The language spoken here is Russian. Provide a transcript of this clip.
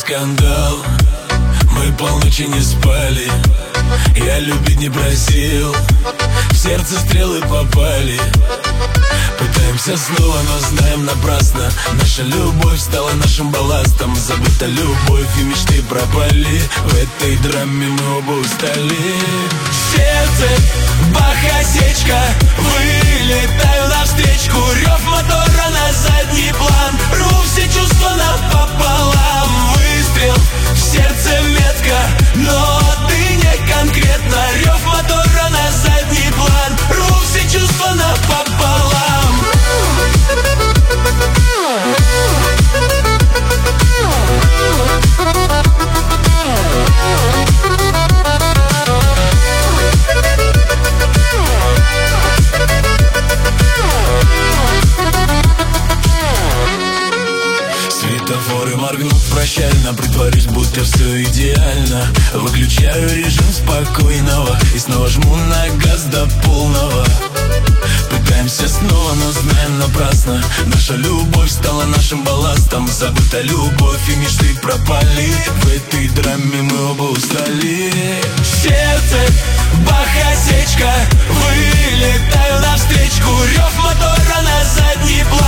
скандал. Мы полночи не спали, я любить не просил, в сердце стрелы попали. Пытаемся снова, но знаем напрасно. Наша любовь стала нашим балластом. Забыта любовь и мечты пропали. В этой драме мы оба устали. Сердце, бах-осечка, вылетаю навстречу. Рев мотора на задний план, рву все чувства напополам. Выстрел в сердце метка, но ты не конкретно. Рев мотора на задний план, рву все чувства напополам. Светофоры моргнут прощально, притворюсь, будто все идеально. Выключаю режим спокойного и снова жму на газ до полного. Пытаемся снова, но знаем напрасно. Наша любовь стала нашим балластом. Забыта любовь и мечты пропали. В этой драме мы оба устали. Сердце, бах-осечка, вылетаю навстречу. Рев мотора на задний план,